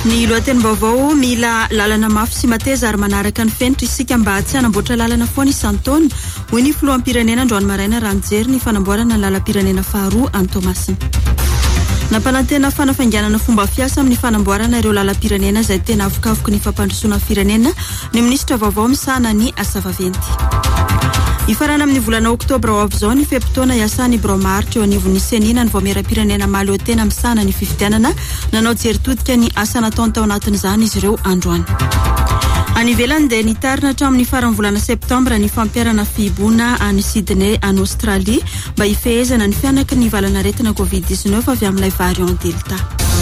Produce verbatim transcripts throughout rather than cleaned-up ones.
Ny lohatenim-baovao mila lalana mafy sy mateza ary manaraka ny fenitra isika mba tsy hanamboatra lalana foana isan-taona. Hoy ny filohampirenena Androany Maraina raha nijery ny fanamboarana lalam-pirenena faharoa any Toamasina. Nampanantena fanafainganana fomba fiasa amin'ny fanamboarana ireo lalam-pirenena izay tena avokavoka ny fampandrosoana firenena ny minisitra vaovao misahana ny asa vaventy. Ifarana amin'ny volana Oktobra ho avy izao ny fepitoana iasan'ny Bromaritra eo anivon'ny Senina ny voamera-pirenena Mahaleo tena misahana ny fifidianana nanao jeritodika ny asa nataony tao anatin'izany izy ireo androany. Any ivelany dia nitarina hatramin'ny faran'ny volana Septambra ny fampiarana fihiboana any Sydney any Australie mba hifehezana ny fianaka ny valanaretina covid dix-neuf avy amin'ilay variant Delta.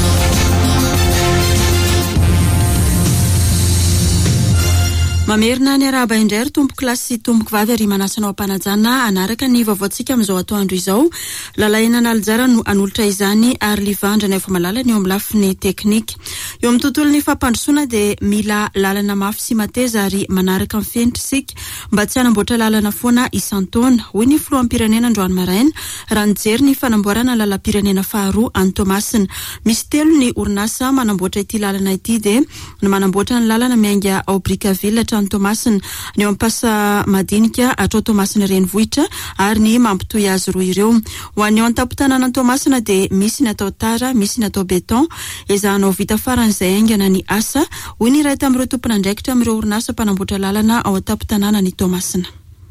Mamerina ny araba indray tompo klasy sy tompo vavy ary manasanao ampanajana anaraka ny vaovaontsika amin'izao atoandro izao. Lalaina naljara no anolotra izany ary livandrana efa malala ny eo amin'ny lafiny teknika. Eo amin'ny tontolon'ny fampandrosoana dia mila lalana mafy sy mateza ary manaraka amin'ny fenitra isika mba tsy hanamboatra lalana foana isan-taona. Hoy ny filohampirenena Androany Maraina raha nijery ny fanamboarana lalam-pirenena faharoa any Toamasina. Misy telo ny orinasa manamboatra ity lalana ity dia ny manamboatra ny lalana miainga ao Brickaville ny Toamasina ny eo ampasa madinika atrao Toamasina renivohitra ary ny mampitohy azy roa ireo. Ho an'ny eo an-tampon-tanàna ny Toamasina dia misy ny atao tara, misy ny atao beton, ezahanao vita faran'izay aingana ny asa. Hoy ny iray tamin'ireo tompon'andraikitra amin'ireo orinasa mpanamboatra lalana ao an-tampon-tanàna ny Toamasina.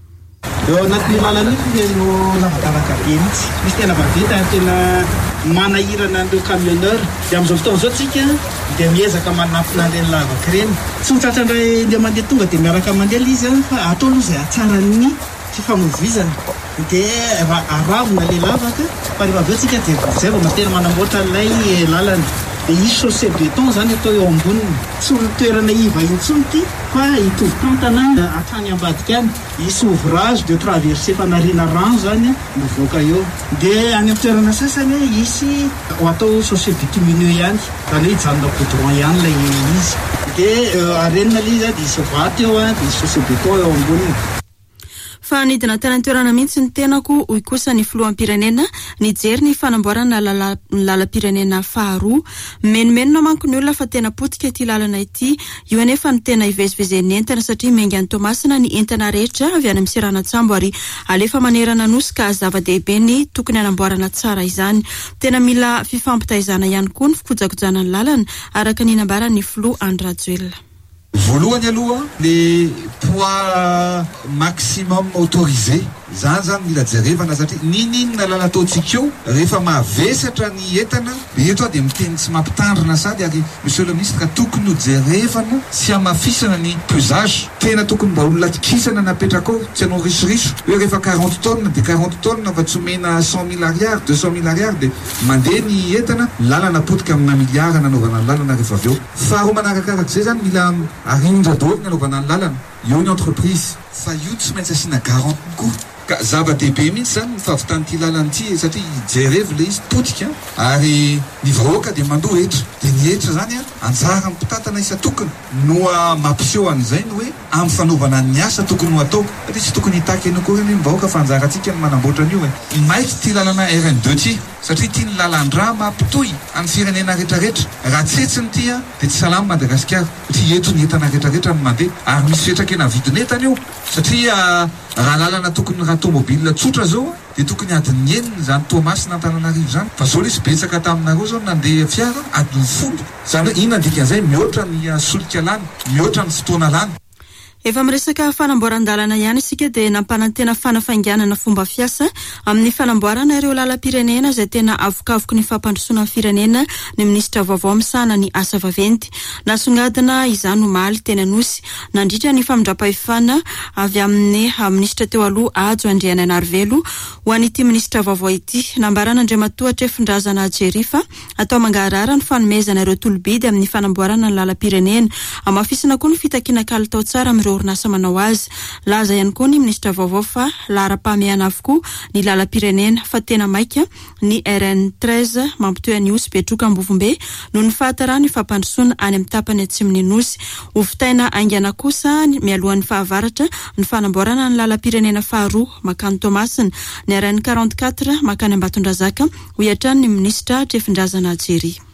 Eo anatin'ny lalana io no lavadavaka be mihitsy. Misy tena mahavita tena manahirana an'ireo camionneur. Dia amin'izao fotoana izao tsika dia miezaka manafina ireny lavaka ireny. Tsy ho tratran'ilay ilay mandeha tonga dia miaraka mandeha izy fa atao aloha izay hatsaran'ny fifamoivoizana. Dia aravina ilay lavaka fa rehefa avy eo tsika dia zay vao matena manamboatra ilay lalana. Dia izy chaussée béton zany atao eo amboniny. Tsy ho toerana iva intsony ity fa hitovy tantana hatrany ambadika any. Isy ouvrage de traversée fanariana rano zany mivoaka eo. Dia any amin'ny toerana sasany isy ho atao chaussée bitumineux ihany. Zany hoe hijanona goudron ihany ilay izy. Dia arenina ilay izy dia isy vato eo dia isy chaussée béton eo amboniny. Fa nidina tany toerana mihitsy ny tenako hoy kosa ny filohampirenena nijery ny fanamboarana lalam-pirenena faharoa. Menomenona manko ny olona fa tena potika ity lalana ity. Io anefa ny tena ivezivezeny entana satria menga ny Toamasina ny entana rehetra avy any amin'ny Seranan-tsambo ary alefa manerana nosy ka zava-dehibe ny tokony hanamboarana tsara izany. Tena mila fifampitaizana ihany koa ny fikojakojana ny lalana araka ny nambaran'ny filoha Andra Joel. Voalohany aloha le poids maximum autorisé zany zany mila jerevana satria ninina lalana ataontsika eo rehefa mavesatra ny entana dia eto dia miteny tsy mampitandrina sady ary monsieur le ministre tokony ho jerevana sy hamafisana ny pesage tena tokony mba olona tikisana napetraka ao tsy anao risoriso hoe rehefa quarante tonnes dia quarante tonnes fa tsy omena cent mille ariary deux cent mille ariary dia mandeha ny entana lalana potika amina miliara nanaovana ny lalana rehefa avy eo. Faharoa manarakarak'izay zany mila arindra daholo ny anaovana ny lalana eo ny entreprise fa io tsy maintsy asiana garanty koa. Ka zava-dehibe mihitsy zany fahavitan'ity lalana ity satria jerevy le izy potika ary ny vahoaka dia mandoa hetra dia ny hetra zany a anjara ny mpitatana isa tokony noa mampiseho an'izay no hoe amin'ny fanaovana ny asa tokony ho atao satria tsy tokony hitaky eny koa ny vahoaka fa anjarantsika ny manamboatra an'io e maiky ty lalana R N deux ty satria ty ny lalandra mampitohy amin'ny firenena rehetrarehetra raha tsetsiny ty a dia tsy salama Madagasikara ty eto ny entana rehetrarehetra ny mandeha ary misy fetrakena vidin'entana io satria raha lalana tokony raha tomobile tsotra zao dia tokony adiny enina zany Toamasina Antananarivo zany fa zao lesy betsaka taminareo zao nandeha fiara adiny folo zany hoe inona dikan'izay mihoatra ny solika lany mihoatra ny fotoana lany. Efa miresaka fanamboaran-dalana ihany isika dia nampanantena fanafainganana fomba fiasa amin'ny fanamboarana ireo lalam-pirenena izay tena avokavoka ny fampandrosoana firenena ny minisitra vaovao misahana ny asa vaventy. Nasongadina izany omaly teny Anosy nandritra ny famindra-pahefana avy amin'ny minisitra teo aloha Ajo Andriana Narvelo ho an'ity minisitra vaovao ity. Nambarana Andriamatoa Trefondrazana Jerifa atao mangarara ny fanomezana ireo tolobidy amin'ny fanamboarana ny lalam-pirenena. Amafisina koa ny fitakiana kalitao tsara amin'ireo orinasa manao azy. Laza ihany koa ny minisitra vaovao fa lara-pameana avokoa ny lalam-pirenena fa tena maika ny R N treize mampitohy an'ny Osy Betroka Ambovombe no ny fahatarana ny fampandrosoana any amin'ny tapany atsimon'ny Nosy. Hovitaina aingana kosa mialohan'ny fahavaratra ny fanamboarana ny lalam-pirenena faharoa makany Toamasina ny R N quarante-quatre makany Ambatondrazaka ho iatran'ny minisitra Trefondrazana Jery.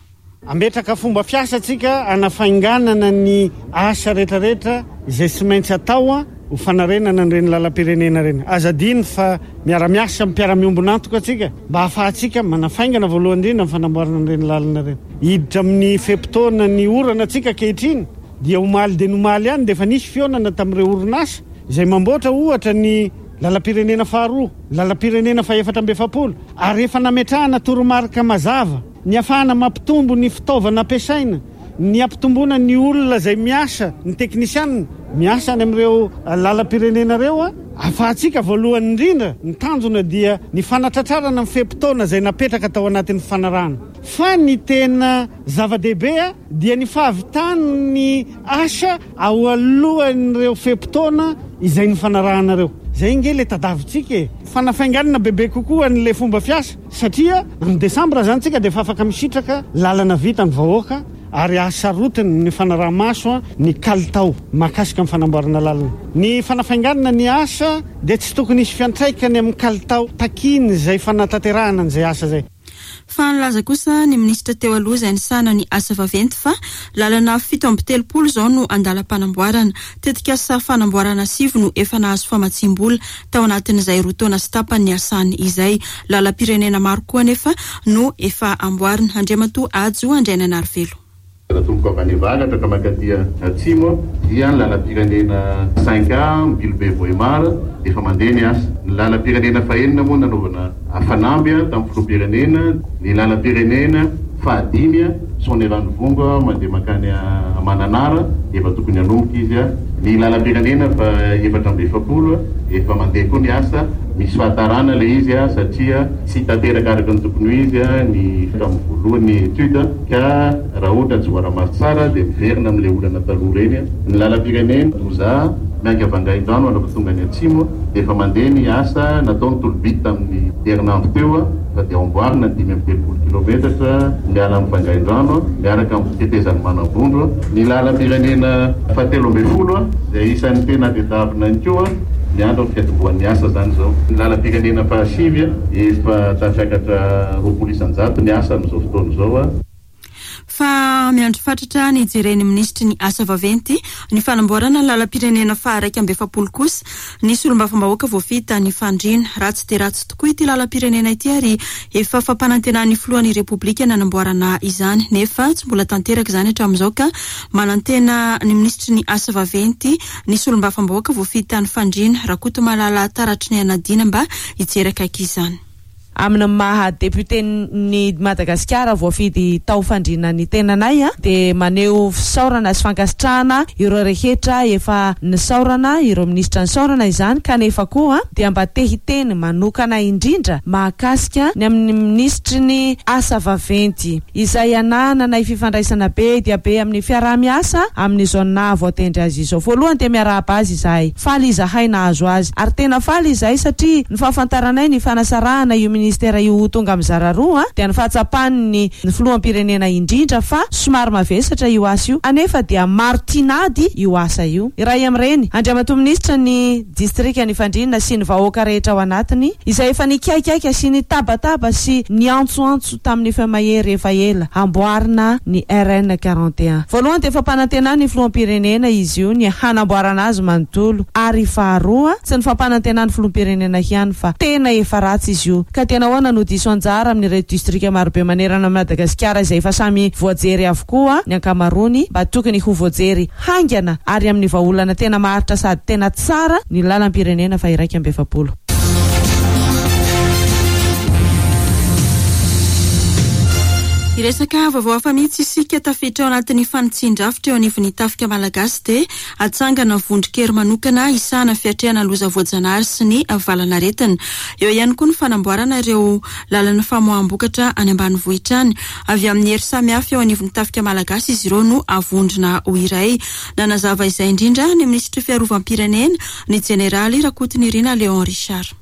ametraka fomba fiasantsika anafainganana ny asa rehetrarehetra izay tsy maintsy atao ho fanarenana an'ireny lalam-pirenena reny. Azadiny fa miara-miasa mpiara-miombona antoka atsika mba ahafahantsika manafaingana voalohany indrindra amin'ny fanamboarana an'ireny lalana reny. Hiditra amin'ny feptona ny orana atsika kehitriny dia omaly de nomaly ihany dia efa nisy fionana tamin'ireo orinasa izay mamboatra ohatra ny lalam-pirenena faharoa, lalam-pirenena fahaefatra amby efapolo, ary efa nametrahana toromarika mazava ny afahana mampitombo ny fitaovana ampiasaina, ny ampitomboana ny olona izay miasa, ny teknisianina miasa any amin'ireo lalam-pirenena reo a afahantsika voalohany indrindra ny tanjona dia ny fanatratrarana ny feptona izay napetraka tao anatin'ny fanarahana. Fa ny tena zava-dehibe dia ny fahavitany ny asa ao alohan'ireo feptona izay ny fanarahana reo. Zay inge le tadavitsika e. Fanafainganana bebe kokoa n'le fomba fiasa satria amin'ny Desambra zany tsika dia efa afaka misitraka lalana vita ny vahoaka ary asarotiny ny fanaraha-maso ny kalitao mahakasika amin'ny fanamboarana lalana. Ny fanafainganana ny asa dia tsy tokony hisy fiantraikany amin'ny kalitao takiny izay fanatanterahana an'izay asa zay. Fa nilaza kosa ny minisitra teo aloha izay nisana ny asa vaventy fa lalana fito amby telopolo zao no andalam-panamboarana. Tetika asa fanamboarana sivy no efa nahazo famatsim-bola tao anatin'izay roa taona sy tapany asany izay. Lalam-pirenena maro koa nefa no efa amboarina. Andriamatoa Ajo Andriana Narvelo. Ratomboka avy any Valatra ka makatia atsimo dia ny lalam-pirenena cinq A Mbilobe Vohimara efa mandeha ny asa. Ny lalam-pirenena fahenina moa nanaovana afanamby tamin'ny filoham-pirenena, ny lalam-pirenena fahadimy Sony Ranovongo mandeha makany Mananara efa tokony hanomboka izy. Ny lalam-pirenena fa efatra amby efapolo efa mandeha koa ny asa. Misy fahatarana le izy satria tsy tanteraka araka ny tokony ho izy ny amin'ny voalohany etude ka raha ohatra tsy voara-maso tsara dia miverina amin'ilay olana taloha reny. Ny lalam-pirenena Oza mianky Avangaindrano anafa tonga ny atsimo dia efa mandeha ny asa nataony tolobity tamin'ny herinandro teo fa dia amboarina dimy amby telopolo kilometatra miala amin'ny Vangaindrano miaraka amin'ny tetezany Manambondro. Ny lalam-pirenena fahatelo amby folo izay isan'ny tena tedavina ny koa ny andro amin'ny fiatombohan'ny asa zany zao. Ny lalam-pirenena fahasivy efa tafiakatra roapolo isanjato ny asa amin'izao fotoana izao. Fa miandro fatratra ny jereny ministry ny asa vaventy ny fanamboarana lalam-pirenena faharaiky amby efapolo kosa nisy olombavambahoaka voafita ny fandriana. Ratsy dia ratsy tokoa ity lalam-pirenena ity ary efa fampanantenan'ny filohan'ny repoblika nanamboarana izany nefa tsy mbola tanteraka izany hatramin'izao ka manantena ny ministry ny asa vaventy nisy olombavambahoaka voafita ny fandriana Rakoto Malala taratry ny anadina mba hijeraka izany. Amin'ny maha député ny Madagasikara voafidy tao fandriana ny tenanay dia maneho fisaorana sy fankasitrahana ireo rehetra efa nisaorana ireo ministra nisaorana izany kanefa koa dia mba tehiteny manokana indrindra mahakasika ny amin'ny ministry ny asa vaventy izay ananana fifandraisana be dia be amin'ny fiaraha-miasa amin'ny zona voatendry azy izao. Voalohany dia miarahaba azy izahay faly izahay nahazo azy ary tena faly izahay satria ny fahafantaranay ny fanasarahana io ministera io tonga mizara roa dia ny fahatsapany ny filoham-pirenena indrindra fa somary mavesatra io asa io anefa dia maro tinady io asa io. Iray amin'ireny Andriamatoa Minisitra ny distrika ny fandriana sy ny vahoaka rehetra ao anatiny izay efa nikaikaika sy ny tabataba sy ny antsoantso tamin'ny efa mahery efa ela amboarina ny R N quarante et un. Voalohany dia efa mpanantenana ny filoham-pirenena izy io ny hanamboarana azy manontolo ary faharoa tsy ny fampanantenana ny filoham-pirenena ihany fa tena efa ratsy izy io ka tena hoana no diso anjara amin'ny reto distrika marobe manerana Madagasikara izay efa samy voajery avokoa ny ankamarony mba tokony ho voajery haingana ary amin'ny vahaolana tena maharitra sady tena tsara ny lalam-pirenena fa iraiky amby efapolo. Iresaka vaovao hafa mihitsy isika tafiditra ao anatin'ny fanitsin-drafitra eo anivon'ny tafika malagasy dia atsangana vondron-kery manokana isana fiatrehana loza voajanahary sy ny valanaretina. Eo ihany koa ny fanamboarana ireo lalana famoaham-bokatra any ambanivohitra any. Avy amin'ny hery samihafa eo anivon'ny tafika malagasy izy ireo no avondrona ho iray. Nanazava izay indrindra ny ministry fiarovam-pirenena ny jeneraly Rakotonirina Léon Richard.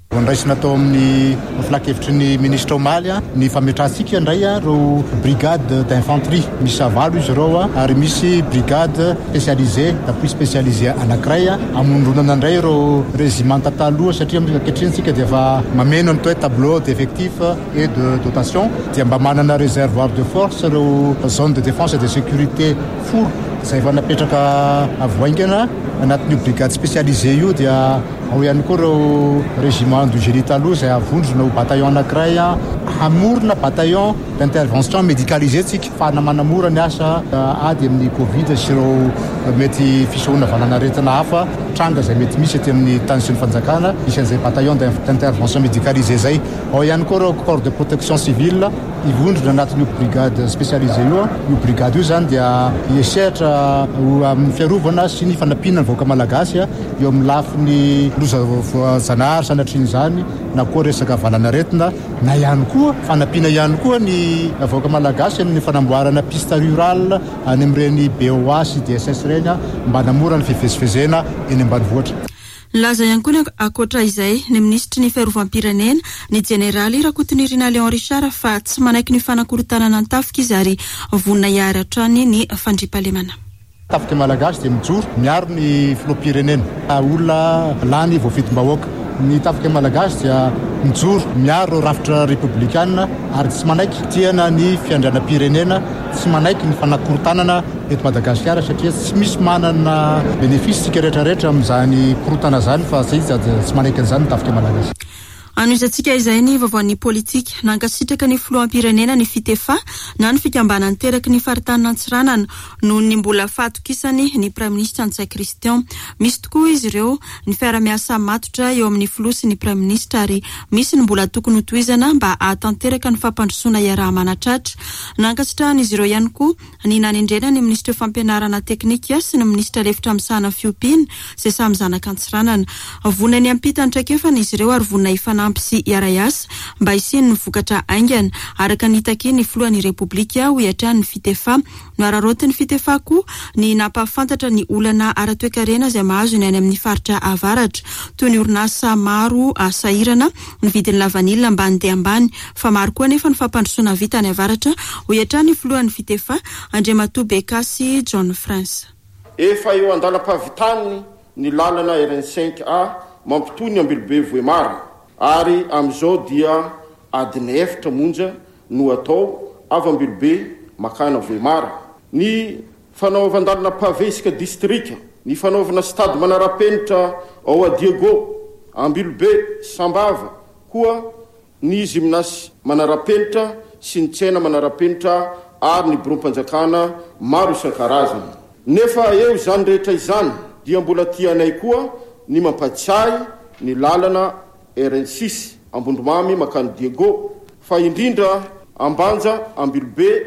Vondraisina tao amin'ny filakevitry ny ministra Omaly ny fametrahantsika indray ro brigade d'infanterie misy avalo izy ireo ary misy brigade spécialisée d'appui spécialisé anankiray amondronana indray ro régiment taloha satria ankehitriny dia efa mameno ny toe tableau d'effectifs et de dotation dia mba manana réservoir de force ro zone de défense et de sécurité folo izay efa napetraka avoaingana anatin'io brigade spécialisée io dia ao ihany koa reo régiment du génie taloha izay avondrona ho bataillon anankiray hamorona bataillon d'intervention médicalisée tsika fanamanamora ny asa ady amin'ny covid sy reo mety fisohona valanaretina hafa tranga izay mety misy aty amin'ny tany sy ny fanjakana isan'izay bataillon d'intervention médicalisée zay ao ihany koa reo corps de protection civile ivondrona anatin'io brigade spécialisée io io brigade io zany dia iesehatra amin'ny fiarovana sy ny fanampiana ny vahoaka malagasy eo amin'ny lafiny loza voazanahary sanatriny zany na koa resaka valanaretina na ihany koa fanampiana ihany koa ny vahoaka malagasy amin'ny fanamboarana piste rural any amin'ireny B O A sy D S S reny mba namora ny fivezivezena eny ambanivohitra. Laza ihany koa akoatra izay ny ministry ny fiarovam-pirenena ny jeneraly Rakotonirina Léon Richard fa tsy manaiky ny fanakorontanana an-tafika izy ary vonona hiary hatrany ny fandriampahalemana. Tafika malagasy dia mijoro miaro ny filoham-pirenena olona lany voafidim-bahoaka ny tafika malagasy dia mijoro miaro rafitra républicaine ary tsy manaiky tiana ny fiandrianam-pirenena tsy manaiky ny fanakorontanana eto Madagasikara satria tsy misy manana bénéfice tsika rehetrarehetra amin'izany korontana zany fa zay tsy manaiky an'izany ny tafika malagasy. Anoizatsika izay ny vaovaon'ny politika nankasitraka ny filoham-pirenena ny fitefa na ny fikambanany teraky ny faritany Antsiranana noho ny mbola fahatokisany ny Prime Ministre Antsay Christian. Misy tokoa izy ireo ny fiara-miasa matotra eo amin'ny filosy ny Prime Ministre ary misy ny mbola tokony hotohizana mba ahatanteraka ny fampandrosoana iaraha-manatratra. Nankasitrahana izy ireo ihany koa ny nanendrena ny Ministra fampianarana teknika sy ny Ministra lefitra misahana fiompiana izay samy zanaka Antsiranana. Vonona ny ampitany traikefana izy ireo ary vonona ifana sy iarayasa mba isiny ny vokatra aingana araka nitaky ny filohan'ny repoblika ho iatrany ny fitefa no ararotiny fitefa koa ny napahafantatra ny olana ara-toekarena izay mahazo ny any amin'ny faritra avaratra toy ny orinasa maro sahirana ny vidiny lavanilina mba andeha ambany fa maro koa nefa ny fampandrosoana vita any avaratra ho iatrany ny filohan'ny fitefa Andriamatoa Bekasy John France. Efa eo andalam-pahavitany ny lalana R cinq A mampitohy ny Ambilobe Voemara ary amizao dia adiny efatra monja no atao avy Ambilobe makana Voemara. Ny fanaovandalana pavesika distrika, ny fanaovana stade manarapenitra ao a Diego, Ambilobe, Sambava, koa ny gymnase manarapenitra sy ny tsena manarapenitra ary ny borom-panjakana maro isan-karazany. Nefa eo zany rehetra izany dia mbola tianay koa ny mampatsiahy ny lalana R six Ambondromamy makany Diego fa indrindra ambanja Ambilobe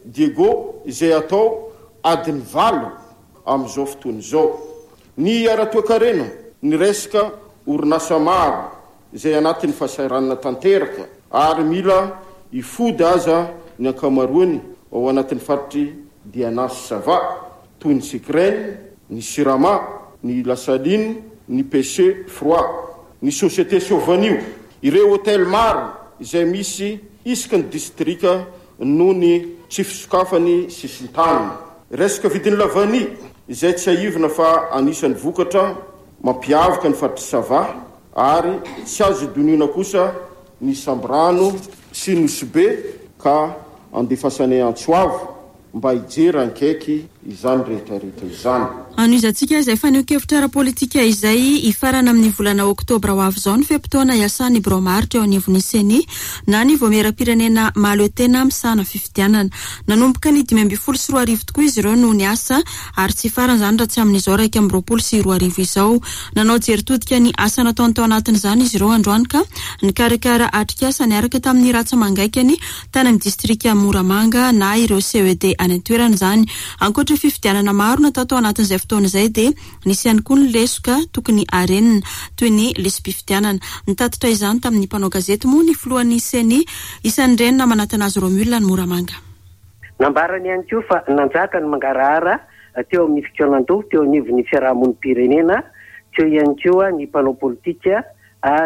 Diego izay atao adiny valo amin'izao fotoana izao. Ny ara-toekarena ny resaka orinasa maro izay anatin'ny fahasahiranana tanteraka ary mila ifody aza ny ankamaroany ao anatin'ny faritry Diana sy Sava toy ny Sikrene, ny Sirama, ny Lasaline, ny P C Froid, ny société Sauvanio, ireo hôtel maro izay misy isaka ny distrika noho ny tsy fisokafany sisintany. Resaka vidiny lavani izay tsy aivina fa anisan'ny vokatra mampiavaka ny faritry Sava ary tsy azo donina kosa ny Sambrano sy ny Osibe ka andefasany Antsoavo mba hijery ankaiky izany rehetrarehetra izany. Anoizatsika izay fa niokevitra ara-politika izay ifarana amin'ny volana Oktobra ho avy izao ny feam-potoana iasan'ny Bromaritra eo anivon'ny Seny na ny voameram-pirenena Mahaloetena misahana fifidianana. Nanomboka ny dimy ambin'ny folo sy roa arivo tokoa izy ireo no niasa ary tsy farana izany raha tsy amin'izao raika amby roapolo sy roa arivo izao. Nanao jeritodika ny asa nataony tao anatin'izany izy ireo androany ka nikarakara atrikasa niaraka tamin'ny ratsa mangaikany tany amin'ny distrika Moramanga na ireo C E D any an-toerana izany. Ankoatra fifidianana maro natao tao anatin'izay fotoana izay dia nisy ihany koa ny lesoka tokony arenina toy ny lesom-pifidianana. Nitatitra izany tamin'ny mpanao gazety moa ny filohan'ny Seny isan'ny renina manatanazy Romulina ny Moramanga. Nambarany ihany koa fa nanjaka ny mangarahara teo amin'ny fikonan-doha teo anivon'ny fiarahamonimpirenena, teo ihany koa ny mpanao politika ary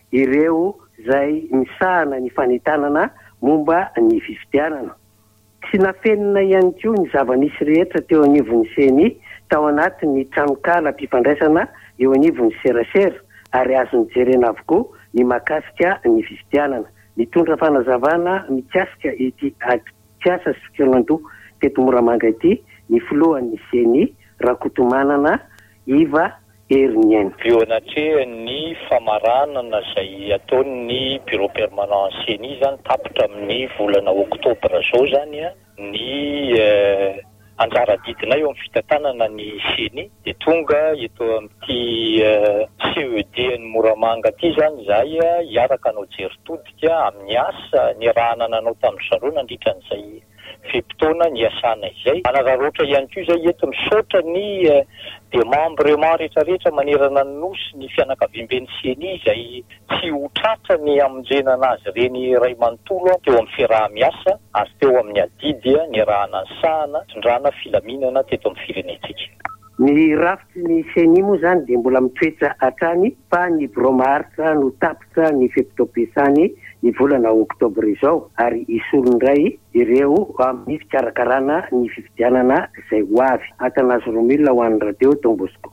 ireo zay misahana ny fanitanana momba ny fifidianana. Tsy nafenina ihany koa ny zava-nisy rehetra teo anivon'ny seny tao anatin'ny tranokala mpifandraisana eo anivon'ny serasera, ary azony jerena avokoa ny makasika ny fifidianana. Nitondra fanazavana mikasika ity atiasa Sokilandoha teto Moramanga ity ny filohan'ny seny Rakotomanana Iva Erinien. Vionatria ny famaranana izay ataon'ny bureau permanent seny zany tapitra amin'ny volana oktobra zao zany a ny uh, anjara didina eo amin'ny fitantanana ny seny de tonga eto amin'ity uh, C E D ny Moramanga ty zany zay uh, hiaraka anao jeritodika amin'ny asa ny raha nananao tamin'ny zareo nandritra n'izay fepitona ny asana izay. Manararoatra ihany koa izay eto misaotra ny uh, de membrement rehetrarehetra manerana ny nosy ny fianakaviam-ben'ny seny izay tsy ho tratra ny amonjenana azy reny ray manontolo teo amin'ny fiaraha-miasa ary teo amin'ny adidy ny raha nansahana tondrana filaminana teto amin'ny firenetsika. Ny rafitry ny seny moa zany de mbola mitoetra hatrany fa ny bromaritra no tapitra ny fepitopesany ny volana oktobra izao, ary isolondray ireo amin'ny fikarakarana ny fifidianana izay ho avy. Atanazo Romila ho an'ny radio Don Bosco.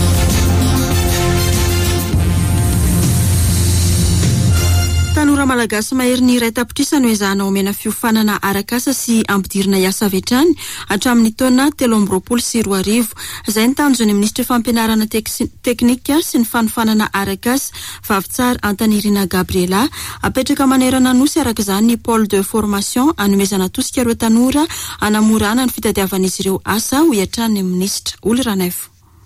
Tanora malagasy mahery ny iray tapitrisany hoe zahana omena fiofanana arakasa sy ampidirina iasa avy hatrany hatramin'ny taona telo amby roapolo sy roa arivo. Izay ny tanjon'ny ministra fampianarana teknika sy ny fanofanana arakasa Vavitsara Antanirina Gabriela apetraka manerana nosy araka izany ny pôle de formation anomezana tosika ireo tanora anamorana ny fitadiavan'izy ireo asa ho iatran'ny ministra Oly Ranefo.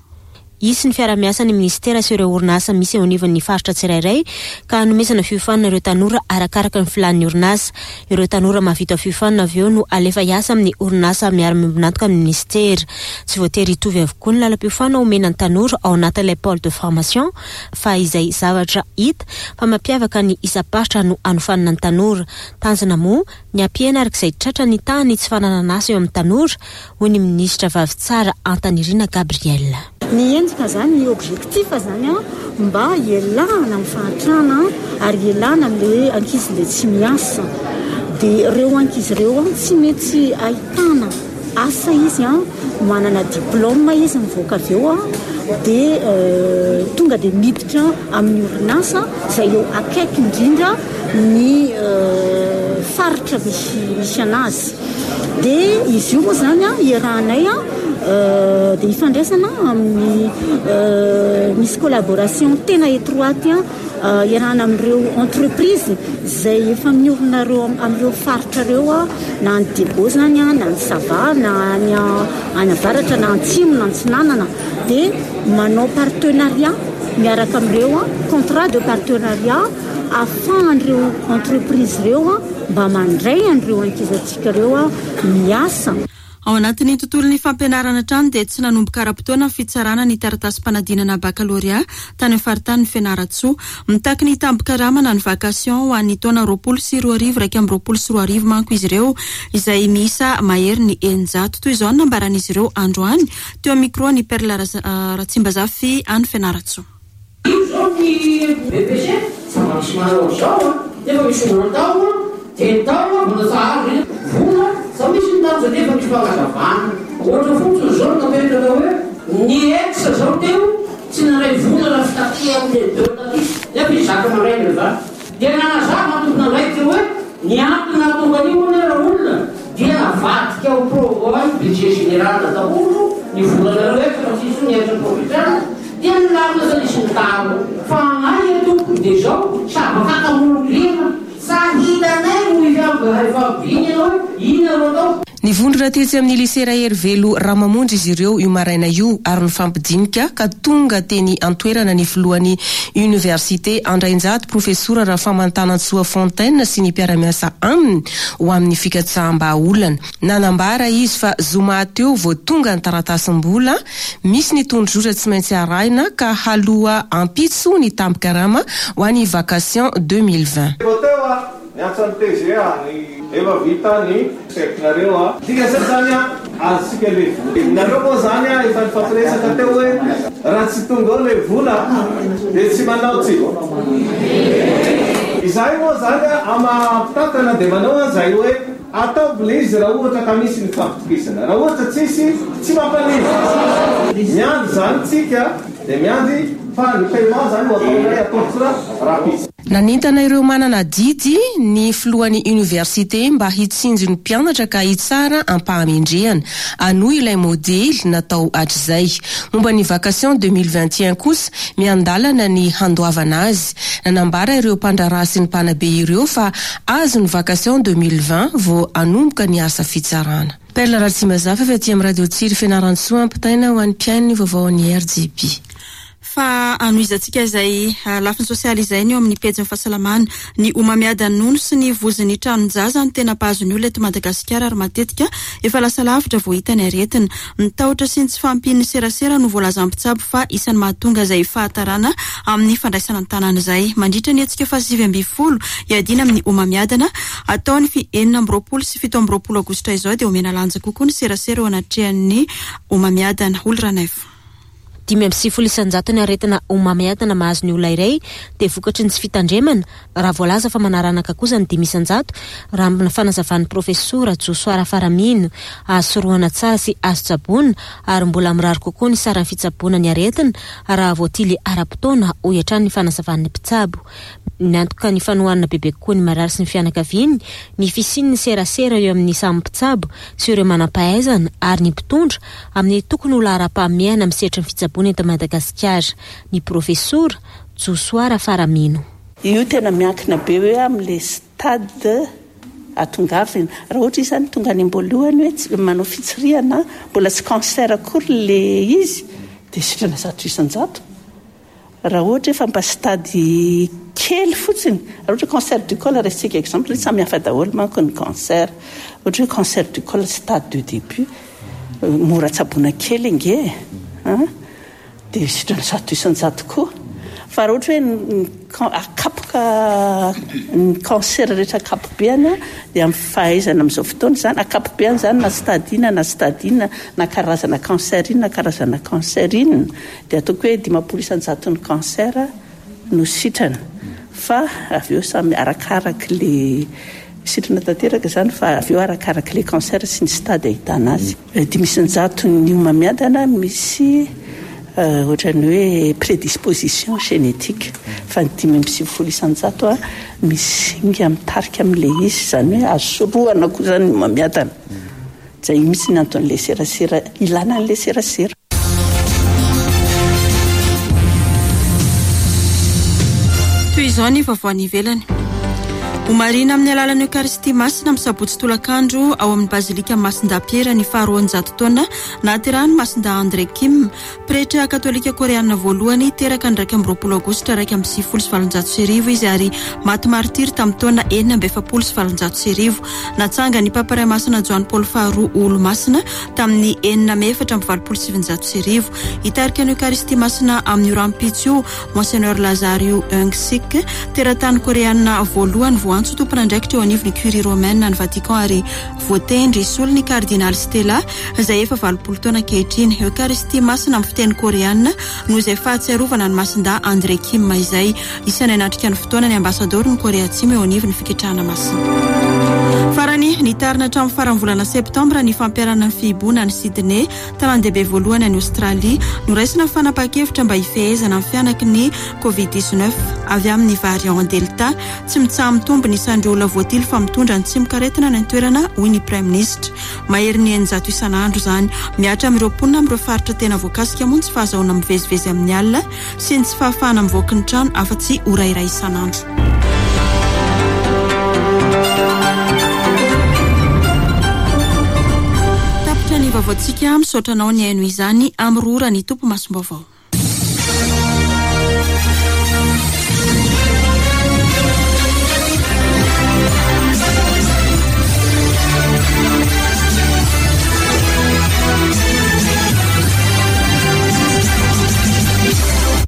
Isy ny fiara-miasa ny ministera sy ireo orinasa misy eo anivon'ny faritra tsirairay ka anomezana fiofanana ireo tanora arakaraka ny filan'ny orinasa. Ireo tanora mahavita fiofanana avy eo no alefa hiasa amin'ny orinasa miara-miombonantoka amin'ny ministera. Tsy voatery hitovy avokoa ny lalam-piofana omenan'ny tanora ao anatin'ilay pôle de formation fa izay zavatra hita fa mampiavaka ny isa-paritra no anofanana ny tanora. Tanjona moa ny ampianaraka izay tratra ny tany tsy fananana asa eo amin'ny tanora hoy ny ministra Vavitsara Antanirina Gabriela. Ny endrika zany ny objectif zany a mba ialana amin'ny fahatrana ary ialana amin'ilay ankizy le tsy miasa, de reo ankizy reo tsy mety ahitana asa izy a manana diplôme izy mivoaka avy eo a de uh, tonga de miditra amin'ny orinasa izay eo akaiky indrindra ny uh, faritra misy misy anazy. De izy io moa zany a iarahanay a Uh, de ifandraisana amin'ny uh, misy collaboration tena étroite uh, iarahana amin'ireo entreprise zay efa miorina reo amin'ireo faritra reo a na ny Debo zany a na ny Sava na ny any avaratra na Antsimo na Antsinanana, de manao partenariat miaraka amin'ireo a contrat de partenariat afahan'ireo entreprise reo a mba mandray an'ireo ankizatsika reo a miasa. Ao anatin'ny tontolon'ny fampianarana trano dia tsy nanomboka ara-potoana fitsarana ny taratasy-panadinana baccalauréat tany amin'ny faritany Fianaratsoa. Mitaky ny tambo-karamana ny vakasion ho an'ny taona roapolo sy roa arivo raika amby roapolo sy roa arivo manko izy ireo izay miisa mahery ny eninjato. Toy izao nambaran'izy ireo androany teo amin'ny micro ny Perla Ratsimbazafy any Fianaratsoa. Izao ny B P C samarisy manao zao efa misy olo tao de tao mbola tsara vola sa misy ntanjo nefa misy fangazavana ohatra fotsiny zao napetraka hoe ny ex zao teo tsy naray vola raha fitatia amin'ny deux taty nefa izaka mandray ny va dia nanazava matompona ndray teo hoe ny antony atonga anio nera olona dia navadika ao pro budget général daholo ny volanareo efa fa tsisy ny etra provincial dia nilamina zany isy ny taro fa ay atompony de zao sabakaka mologrina Ny vondrona tetsy amin'ny lycée Raherivelo Ramamondry izy ireo io maraina io ary ny fampidinika ka tonga teny antoerana ny filohan'ny université Andrainjato profesora Rafamantanantsoa Fontaine sy ny mpiara-miasa aminy ho amin'ny fikatsaham-bahaolana. Nanambara izy fa zoma teo vao tonga ny taratasim-bola misy ny tondrora tsy maintsy arahina ka haloha ampitso ny tampikarama ho an'ny vacation deux mille vingt. Niatsa ny T G A ny efa vita ny seknareo a. Tika zany zany a azitsika le. Nareo moa zany a efa nifampiresaka teo hoe raha tsy tonga ao le vola dia tsy manao tsy izay moa zany amapitantana dia manao an'izay hoe ataovile izy raha ohatra ka misy ny fampitokisana raha ohatra tsisy tsy mampanizy miandy zany tsika dia miandy fa ny paiement zany ho ataonay ataotsira rapisy. Nanentana ireo manana didy ny filohan'ny université mba hitsinjo ny mpianatra ka hitsara ampahamendrehana anohy ilay modely natao hatr'izay. Momba ny vacation deux mille vingt et un kosa miandalana ny handoavana azy. Nanambara ireo mpandraraha sy ny mpanabe ireo fa azo ny vacation deux mille vingt vao anomboka ny asa fitsarana. Perla Ratsimazafa fa aty amin'ny radio Tsiry Fianaratsoa ampitaina ho an'ny mpiainy vaovaon'ny R G B. Fa anoizatsika izay lafiny sosialy izay ny eo amin'ny pejy ny fahasalamana ny omamiada nono sy ny vozin'ny tranonjaza ny tena pahazony olona eto Madagasikara ary matetika efa lasa lavitra vao hita ny aretina. Ny tahotra sy ny tsy fahampian'ny serasera no voalaza mpitsabo fa isan'ny mahatonga izay fahatarana amin'ny fandraisana ny tanàna izay. Mandritra ny hetsika fa sivy amby folo iadina amin'ny omamiadana ataony fi enina amby roapolo sy fito amby roapolo aogositra izao dia omena lanja kokoa ny serasera ao anatrehan'ny omamiadana. Olranef dimy amby sivifolo isanjato ny aretina omamiadana mahazo ny olona iray dia vokatry ny tsy fitandremana raha voalaza fa manaranaka kosa ny dimy isanjato raha amin'ny fanazavan'ny profesora Josoara Faramino ahasoroana tsara sy azo tsabona ary mbola mirary kokoa ny saran'ny fitsaboana ny aretina raha voatily ara-potoana ho iatrany ny fanazavan'ny mpitsabo. Ny antoka ny fanohanana bebe kokoa ny marary sy ny fianakaviany ny fisin'ny serasera eo amin'ny samy mpitsabo sy ireo manam-pahaizana ary ny mpitondra amin'ny tokony ho lara-pahamehana amin'ny setra ny fitsaboana eto Madagasikara. Ny profesora Josoara Faramino io tena miankina be hoe amin'le stade atongavina raha ohatra izy zany tonga any amboalohany hoe tsy manao fitsiriana mbola tsy cancer akory le izy dia sitrana zato isanjato. Raha ohatra efa mba stady kely fotsiny raha ohatra cancer du col resitsika exemple samy hafa daholo manko ny cancer ohatra hoe cancer du col stade de début mora tsaboana kely inge dia sitrana zato isanjato koa. Fa raha ohatra hoe akapoka ny cancer rehetra akapobeana dia amin'ny fahaizana amin'izao fotoana zany akapobeana zany na stadina na stadina na karazana cancerina na karazana cancerina dia ataoko hoe dimapolo isanjato ny cancer no sitrana. Fa avy eo samy arakaraka le sitrana tanteraka zany fa avy eo arakaraka le cancer sy ny stade ahitana azy. Dimy isanjato ny omamiadana misy ohatrany hoe prédisposition génétique fa ny dimy amby sivifolo isanjato a misy inga mitarika amin'le izy zany hoe azosoroana koa zany ny omamiadana zay misy ny anton'le serasera ilana n'le serasera. Toy izao ny vaovao ivelany. Omarina amin'ny alalan'ny Eucharistie masina amin'ny sabotsy tolakandro ao amin'ny bazilika Masindapiera ny faharoanjato taona nahaterahany Masinda André Kim, pretra katolika koreana voalohany teraka ny raika amby roapolo aogositra raika amby sivifolo sy valonjato sy arivo izy ary maty martiry tamin'ny taona enina amby efapolo sy valonjato sy arivo. Natsanga ny Papa Iray Masina Joany Paul faharoa olo masina tamin'ny enina amby efatra amby valopolo sy sivinjato sy arivo. Hitarika ny Eucharistie masina amin'ny Orampitso Monseigneur Lazario Eungsik, teratany koreana voalohany antso tompon'andraikitra teo anivon'ny curie romaine ny Vatican ary voatendry solony cardinal Stella izay efa valopolo taona ankehitriny. Eucharistie masina amin'ny fiteny koreana no izay fahatsiarovana ny Masinda André Kim izay isan'ny anatrika ny fotoana ny ambassador ny Korea Atsimo eo anivon'ny fiketrahana masina. Farany nitarina hatramin'ny faran'ny volana septambra ny fampiarana ny fihiboana ny Sydney tanan-dehibe voalohany any Australie no raisina fanapa-kevitra mba hifehezana amin'ny fianaky ny covid dix-neuf avy amin'ny variant delta tsy mitsaha mitombo ny isan'ireo olona voatily fa mitondra ny tsy mikaretina ny toerana hoy ny prime ministre. Mahery ny eninjato isan'andro zany miatra amin'ireo mponina amin'ireo faritra tena voakasika moa ny tsy fahazahoana mivezivezy amin'ny alina sy ny tsy fahafahana mivoaka ny trano afa-tsy orairay isan'andro. Tapitra ny vaovaontsika misaotranao ny haino izany amin'ny rora ny tompo masom-baovao.